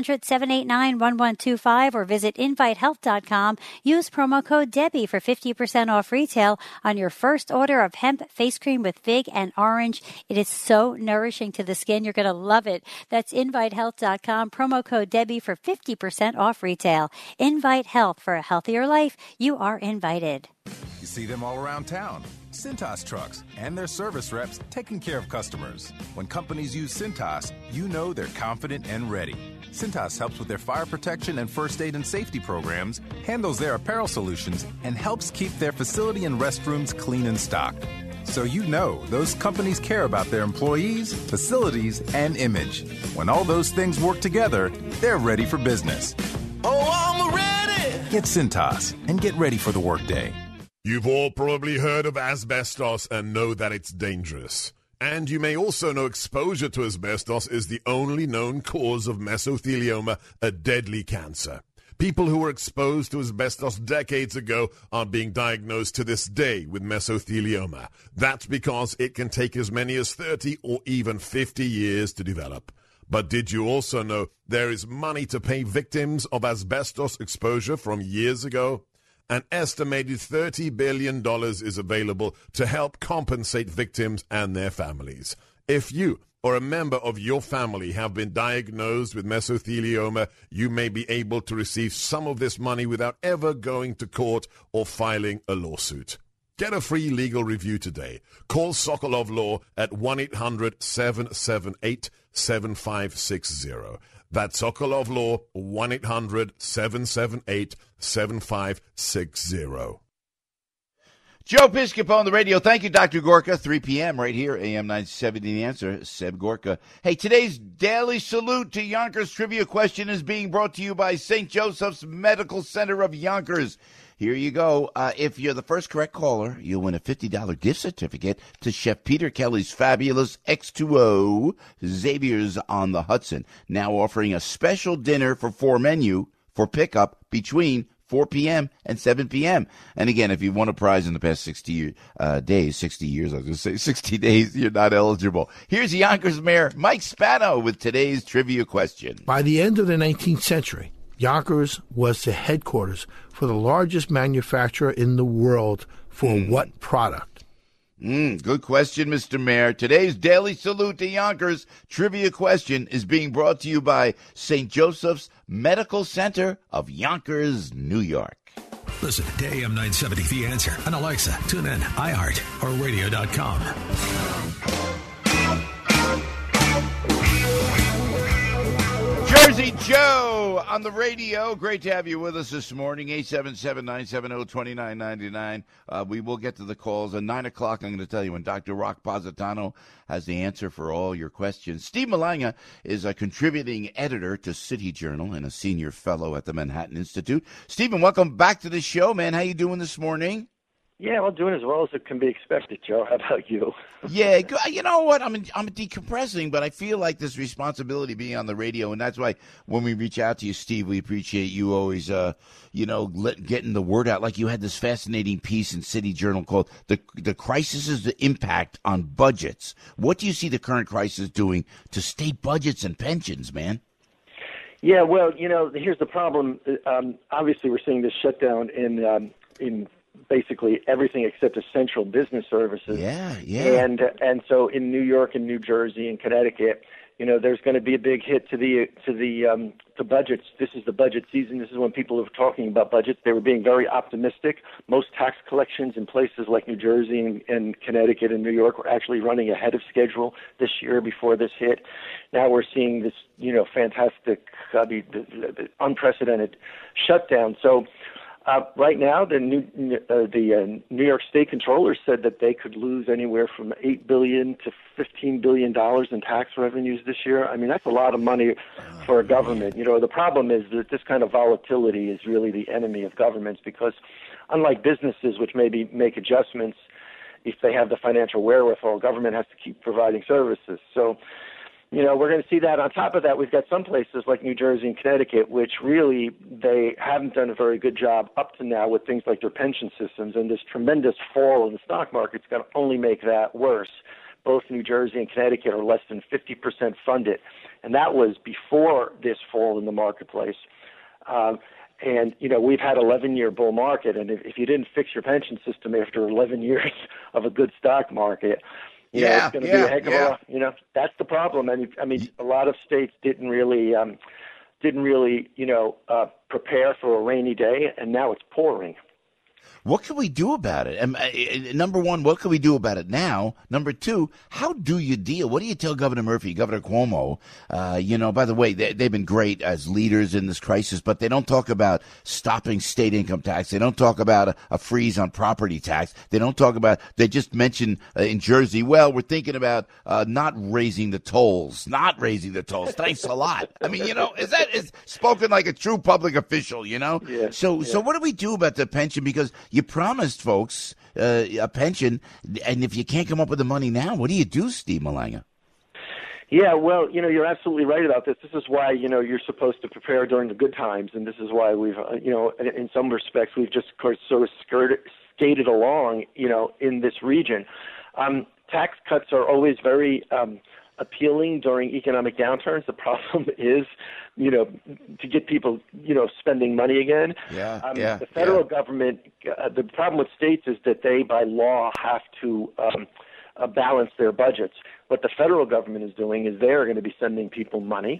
1-800-789-1125 or visit InviteHealth.com. Use promo code Debbie for 50% off retail on your first order of hemp face cream with fig and orange. It is so nourishing to the skin. You're going to love it. That's InviteHealth.com. Promo code Debbie for 50% off retail. Invite Health for a healthier life. You are invited. You see them all around town. Cintas trucks and their service reps taking care of customers. When companies use Cintas, you know they're confident and ready. Cintas helps with their fire protection and first aid and safety programs, handles their apparel solutions, and helps keep their facility and restrooms clean and stocked. So you know those companies care about their employees, facilities, and image. When all those things work together, they're ready for business. Oh, I'm ready! Get Cintas and get ready for the workday. You've all probably heard of asbestos and know that it's dangerous. And you may also know exposure to asbestos is the only known cause of mesothelioma, a deadly cancer. People who were exposed to asbestos decades ago are being diagnosed to this day with mesothelioma. That's because it can take as many as 30 or even 50 years to develop. But did you also know there is money to pay victims of asbestos exposure from years ago? An estimated $30 billion is available to help compensate victims and their families. If you or a member of your family have been diagnosed with mesothelioma, you may be able to receive some of this money without ever going to court or filing a lawsuit. Get a free legal review today. Call Sokolov Law at 1-800-778-7560. That's Sokolov Law, 1-800-778-7560. Joe Piscopo on the radio. Thank you, Dr. Gorka. 3 p.m. right here, AM 970, The Answer. Seb Gorka. Hey, today's Daily Salute to Yonkers trivia question is being brought to you by St. Joseph's Medical Center of Yonkers. Here you go. If you're the first correct caller, you'll win a $50 gift certificate to Chef Peter Kelly's fabulous X2O Xavier's on the Hudson. Now offering a special dinner for 4 menu for pickup between 4 p.m. and 7 p.m. And again, if you won a prize in the past 60 days, you're not eligible. Here's Yonkers Mayor Mike Spano with today's trivia question. By the end of the 19th century, Yonkers was the headquarters for the largest manufacturer in the world for what product? Good question, Mr. Mayor. Today's Daily Salute to Yonkers trivia question is being brought to you by St. Joseph's Medical Center of Yonkers, New York. Listen to AM 970, The Answer, on Alexa, TuneIn, iHeart, or radio.com. Jersey Joe on the radio. Great to have you with us this morning. 877-970-2999. We will get to the calls. At 9 o'clock, I'm going to tell you when Dr. Rock Positano has the answer for all your questions. Steve Malanga is a contributing editor to City Journal and a senior fellow at the Manhattan Institute. Stephen, welcome back to the show, man. How you doing this morning? Yeah, well, doing as well as it can be expected, Joe. How about you? Yeah, you know what? I'm decompressing, but I feel like this responsibility being on the radio, and that's why when we reach out to you, Steve, we appreciate you always, getting the word out. Like you had this fascinating piece in City Journal called "The Crisis' the Impact on Budgets." What do you see the current crisis doing to state budgets and pensions, man? Yeah, well, here's the problem. Obviously, we're seeing this shutdown in basically everything except essential business services. Yeah. And so in New York and New Jersey and Connecticut, there's going to be a big hit to the budgets. This is the budget season. This is when people are talking about budgets. They were being very optimistic. Most tax collections in places like New Jersey and Connecticut and New York were actually running ahead of schedule this year before this hit. Now we're seeing this, fantastic, unprecedented shutdown. So right now, the New York State Comptroller said that they could lose anywhere from $8 billion to $15 billion in tax revenues this year. I mean, that's a lot of money for a government. The problem is that this kind of volatility is really the enemy of governments because, unlike businesses, which maybe make adjustments if they have the financial wherewithal, government has to keep providing services. So, we're going to see that. On top of that, we've got some places like New Jersey and Connecticut, which really they haven't done a very good job up to now with things like their pension systems. And this tremendous fall in the stock market is going to only make that worse. Both New Jersey and Connecticut are less than 50% funded. And that was before this fall in the marketplace. And, we've had 11-year bull market. And if you didn't fix your pension system after 11 years of a good stock market, it's going to be a heck of a, that's the problem. And I mean, a lot of states didn't really, prepare for a rainy day, and now it's pouring. What can we do about it? Number one, what can we do about it now? Number two, how do you deal? What do you tell Governor Murphy, Governor Cuomo? By the way, they've been great as leaders in this crisis, but they don't talk about stopping state income tax. They don't talk about a freeze on property tax. They just mention in Jersey, well, we're thinking about not raising the tolls. Thanks a lot. I mean, is spoken like a true public official, Yeah. So what do we do about the pension? Because you promised folks a pension, and if you can't come up with the money now, what do you do, Steve Malanga? Yeah, well, you're absolutely right about this. This is why, you're supposed to prepare during the good times, and this is why we've, in some respects, we've just sort of skated along, in this region. Tax cuts are always very appealing during economic downturns. The problem is, to get people, spending money again. The federal government, the problem with states is that they, by law, have to balance their budgets. What the federal government is doing is they're going to be sending people money.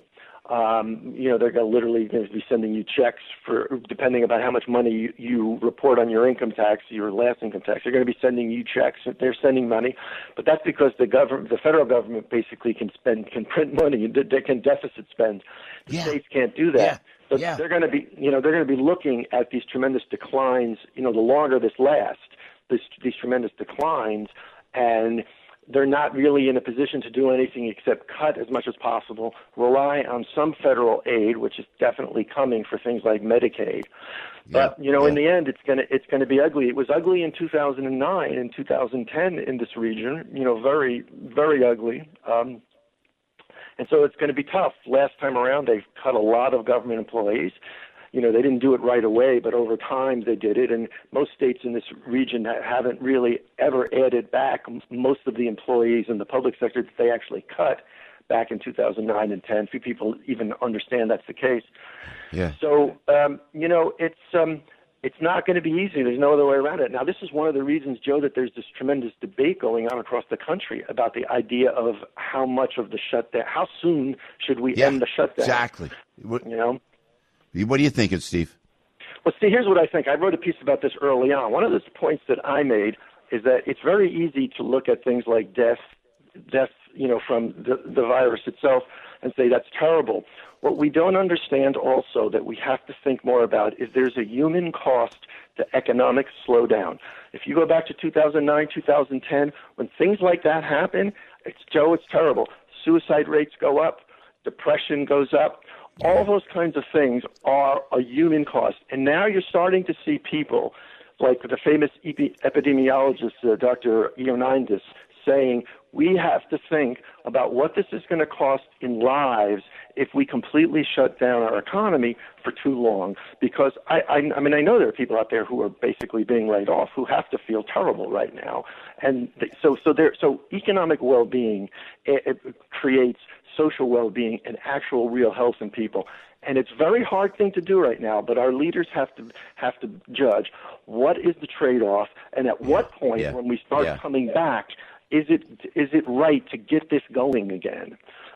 They're literally going to be sending you checks for, depending about how much money you report on your income tax, your last income tax. They're going to be sending you checks. They're sending money, but that's because the federal government basically can print money. They can deficit spend. The states can't do that. So they're going to be looking at these tremendous declines. The longer this lasts, these tremendous declines, and they're not really in a position to do anything except cut as much as possible, rely on some federal aid, which is definitely coming for things like Medicaid. But in the end, it's going to be ugly. It was ugly in 2009 and 2010 in this region. Very, very ugly. And so it's going to be tough. Last time around, they cut a lot of government employees. They didn't do it right away, but over time they did it. And most states in this region haven't really ever added back most of the employees in the public sector that they actually cut back in 2009 and 10. Few people even understand that's the case. Yeah. So, it's not going to be easy. There's no other way around it. Now, this is one of the reasons, Joe, that there's this tremendous debate going on across the country about the idea of how much of the shutdown, how soon should we end the shutdown? Exactly. What are you thinking, Steve? Well, see, here's what I think. I wrote a piece about this early on. One of the points that I made is that it's very easy to look at things like death, from the virus itself and say that's terrible. What we don't understand also that we have to think more about is there's a human cost to economic slowdown. If you go back to 2009, 2010, when things like that happen, it's terrible. Suicide rates go up, depression goes up. All those kinds of things are a human cost. And now you're starting to see people like the famous epidemiologist, Dr. Ioannidis, saying we have to think about what this is going to cost in lives if we completely shut down our economy for too long. Because I know there are people out there who are basically being laid off who have to feel terrible right now. And so economic well-being it creates social well-being and actual real health in people. And it's a very hard thing to do right now, but our leaders have to judge what is the trade-off, and at what point when we start coming back, is it right to get this going again?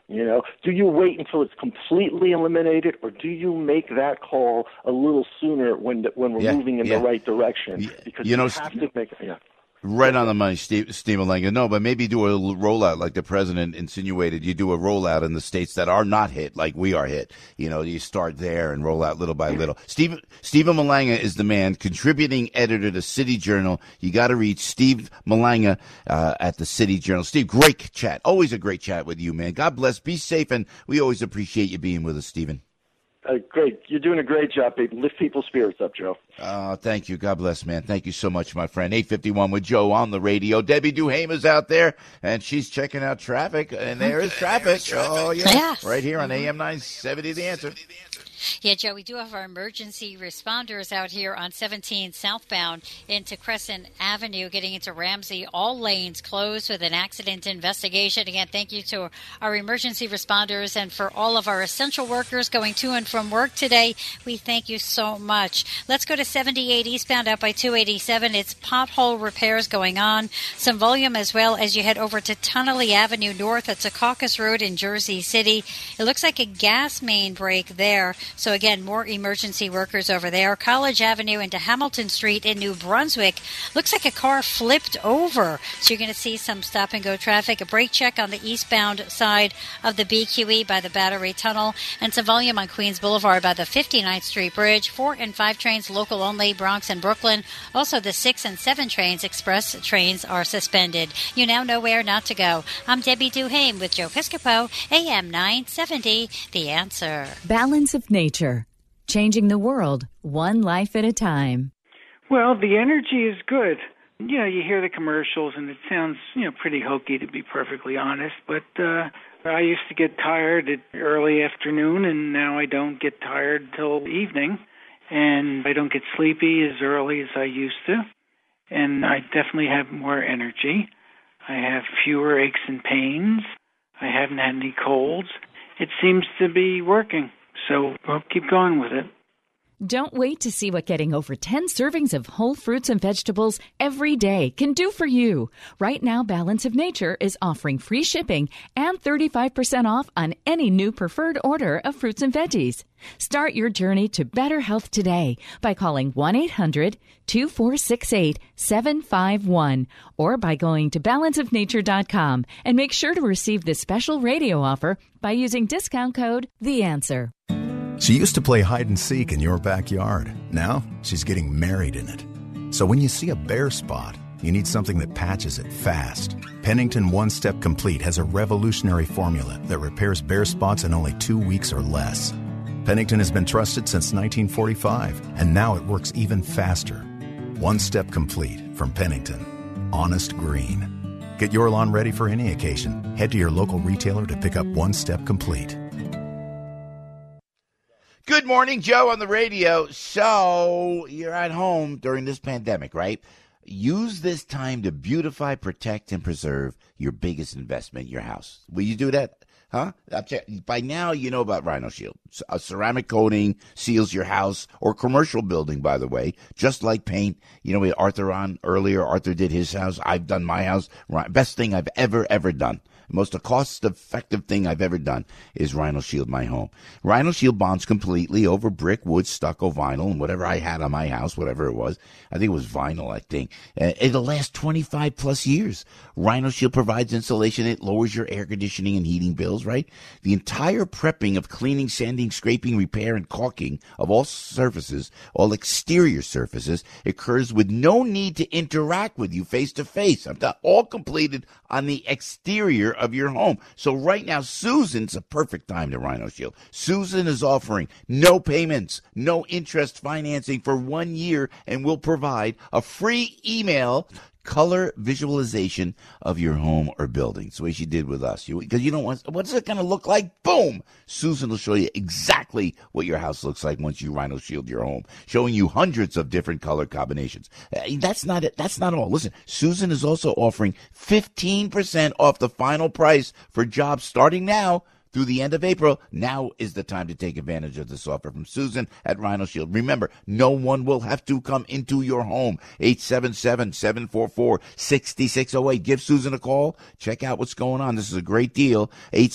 Do you wait until it's completely eliminated, or do you make that call a little sooner when we're moving in the right direction? Because you have to make Right on the money, Steve Malanga. No, but maybe do a rollout like the president insinuated. You do a rollout in the states that are not hit, like we are hit. You start there and roll out little by little. Stephen Malanga is the man, contributing editor to City Journal. You got to read Steve Malanga at the City Journal. Steve, great chat. Always a great chat with you, man. God bless. Be safe, and we always appreciate you being with us, Stephen. Great. You're doing a great job, babe. Lift people's spirits up, Joe. Thank you. God bless, man. Thank you so much, my friend. 8:51 with Joe on the radio. Debbie Duhame is out there, and she's checking out traffic, and there is traffic. Oh, yeah. Right here on AM 970, The Answer. Yeah, Joe, we do have our emergency responders out here on 17 southbound into Crescent Avenue, getting into Ramsey. All lanes closed with an accident investigation. Again, thank you to our emergency responders and for all of our essential workers going to and from work today. We thank you so much. Let's go to 78 eastbound out by 287. It's pothole repairs going on. Some volume as well as you head over to Tunnelly Avenue North at Secaucus Road in Jersey City. It looks like a gas main break there. So, again, more emergency workers over there. College Avenue into Hamilton Street in New Brunswick. Looks like a car flipped over. So you're going to see some stop-and-go traffic. A brake check on the eastbound side of the BQE by the Battery Tunnel. And some volume on Queens Boulevard by the 59th Street Bridge. 4 and 5 trains, local only, Bronx and Brooklyn. Also, the 6 and 7 trains, express trains, are suspended. You now know where not to go. I'm Debbie Duhame with Joe Piscopo, AM 970, The Answer. Balance of nature, changing the world one life at a time. Well, the energy is good. You hear the commercials and it sounds, pretty hokey, to be perfectly honest. But I used to get tired at early afternoon, and now I don't get tired till evening. And I don't get sleepy as early as I used to. And I definitely have more energy. I have fewer aches and pains. I haven't had any colds. It seems to be working. So we'll keep going with it. Don't wait to see what getting over 10 servings of whole fruits and vegetables every day can do for you. Right now, Balance of Nature is offering free shipping and 35% off on any new preferred order of fruits and veggies. Start your journey to better health today by calling 1-800-2468-751 or by going to balanceofnature.com and make sure to receive this special radio offer by using discount code The Answer. She used to play hide and seek in your backyard. Now she's getting married in it. So when you see a bare spot, you need something that patches it fast. Pennington One Step Complete has a revolutionary formula that repairs bare spots in only 2 weeks or less. Pennington has been trusted since 1945, and now it works even faster. One Step Complete from Pennington. Honest green. Get your lawn ready for any occasion. Head to your local retailer to pick up One Step Complete. Good morning, Joe on the radio. So you're at home during this pandemic, right? Use this time to beautify, protect, and preserve your biggest investment, your house. Will you do that? Huh? By now, you know about Rhino Shield. A ceramic coating seals your house or commercial building, by the way, just like paint. You know, we had Arthur on earlier. Arthur did his house. I've done my house. Best thing I've ever done. Most cost-effective thing I've ever done is Rhino Shield my home. Rhino Shield bonds completely over brick, wood, stucco, vinyl, and whatever I had on my house, whatever it was. I think it was vinyl, I think. It'll last 25 plus years. Rhino Shield provides insulation. It lowers your air conditioning and heating bills, right? The entire prepping of cleaning, sanding, scraping, repair, and caulking of all surfaces, all exterior surfaces, occurs with no need to interact with you face-to-face. All completed on the exterior of your home. So right now, Susan's a perfect time to Rhino Shield. Susan is offering no payments, no interest financing for 1 year, and will provide a free email color visualization of your home or building. It's the way she did with us. Because you don't want, what's it going to look like? Boom! Susan will show you exactly what your house looks like once you Rhino Shield your home, showing you hundreds of different color combinations. That's not it. That's not all. Listen, Susan is also offering 15% off the final price for jobs starting now through the end of April. Now is the time to take advantage of this offer from Susan at Rhino Shield. Remember, no one will have to come into your home. 877-744-6608. Give Susan a call. Check out what's going on. This is a great deal.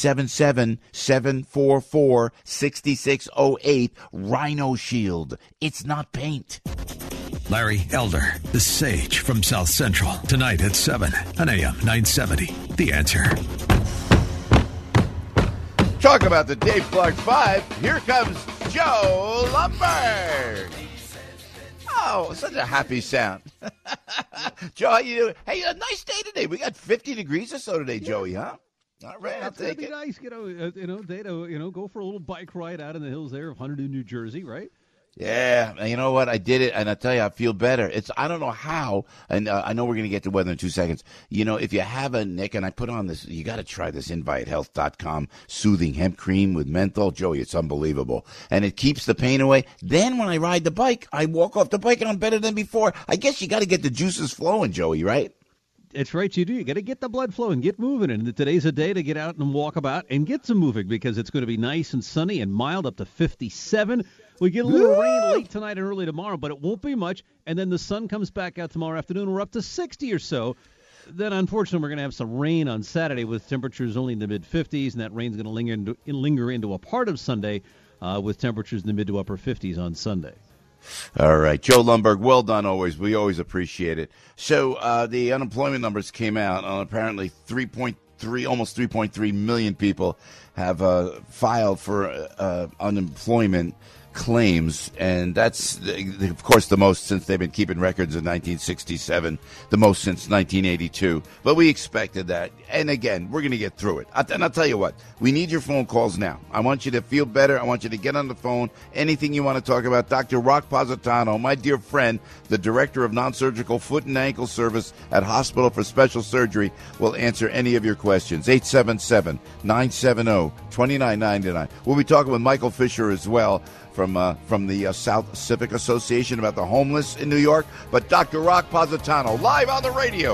877-744-6608. Rhino Shield. It's not paint. Larry Elder, the Sage from South Central. Tonight at 7 on AM 970. The Answer. Talk about the Dave Clark 5. Here comes Joe Lumberg. Oh, such a happy sound. Joe, how you doing? Hey, a nice day today. We got 50 degrees or so today, Joey, huh? All right, I'll take it. It's nice, day to, go for a little bike ride out in the hills there of Hunterdon, New Jersey, right? Yeah, you know what? I did it, and I tell you, I feel better. I don't know how, and I know we're going to get to weather in 2 seconds. You know, if you have a nick, and I put on this, you got to try this InviteHealth.com soothing hemp cream with menthol. Joey, it's unbelievable. And it keeps the pain away. Then when I ride the bike, I walk off the bike, and I'm better than before. I guess you got to get the juices flowing, Joey, right? That's right, you do. You got to get the blood flowing, get moving. And today's a day to get out and walk about and get some moving because it's going to be nice and sunny and mild up to 57. We get a little rain late tonight and early tomorrow, but it won't be much. And then the sun comes back out tomorrow afternoon. We're up to 60 or so. Then, unfortunately, we're going to have some rain on Saturday with temperatures only in the mid-50s, and that rain's going to linger into a part of Sunday with temperatures in the mid to upper 50s on Sunday. All right. Joe Lumberg, well done always. We always appreciate it. So the unemployment numbers came out. Apparently 3.3, almost 3.3 million people have filed for unemployment claims, and that's, of course, the most since they've been keeping records in 1967, the most since 1982. But we expected that. And again, we're going to get through it. And I'll tell you what, we need your phone calls now. I want you to feel better. I want you to get on the phone. Anything you want to talk about. Dr. Rock Positano, my dear friend, the director of non-surgical foot and ankle service at Hospital for Special Surgery, will answer any of your questions. 877-970-2999. We'll be talking with Michael Fisher as well, from the South Civic Association about the homeless in New York. But Dr. Rock Positano, live on the radio,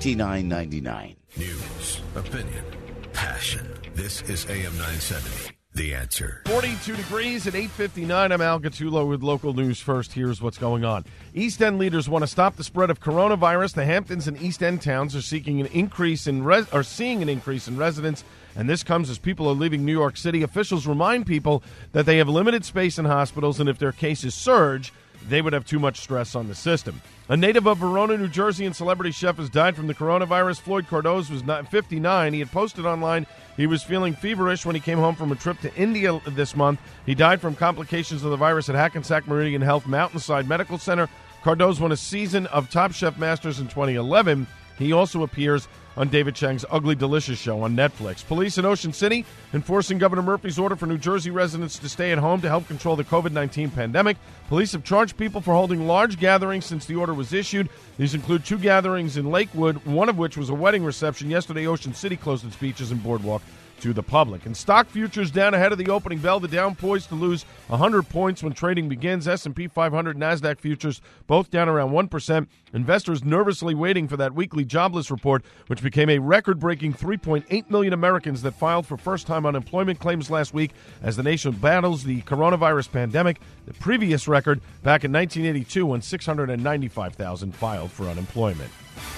877-970-2999. News, opinion, passion. This is AM 970. The Answer. 42 degrees at 8:59. I'm Al Gattullo with local news first. Here's what's going on. East End leaders want to stop the spread of coronavirus. The Hamptons and East End towns are seeing an increase in residents, and this comes as people are leaving New York City. Officials remind people that they have limited space in hospitals, and if their cases surge, they would have too much stress on the system. A native of Verona, New Jersey, and celebrity chef has died from the coronavirus. Floyd Cardoz was 59. He had posted online he was feeling feverish when he came home from a trip to India this month. He died from complications of the virus at Hackensack Meridian Health Mountainside Medical Center. Cardoz won a season of Top Chef Masters in 2011. He also appears on David Chang's Ugly Delicious show on Netflix. Police in Ocean City enforcing Governor Murphy's order for New Jersey residents to stay at home to help control the COVID-19 pandemic. Police have charged people for holding large gatherings since the order was issued. These include 2 gatherings in Lakewood, one of which was a wedding reception. Yesterday, Ocean City closed its beaches and boardwalk to the public. And stock futures down ahead of the opening bell. The Dow poised to lose 100 points when trading begins. S&P 500, NASDAQ futures both down around 1%. Investors nervously waiting for that weekly jobless report, which became a record-breaking 3.8 million Americans that filed for first-time unemployment claims last week as the nation battles the coronavirus pandemic. The previous record back in 1982 when 695,000 filed for unemployment.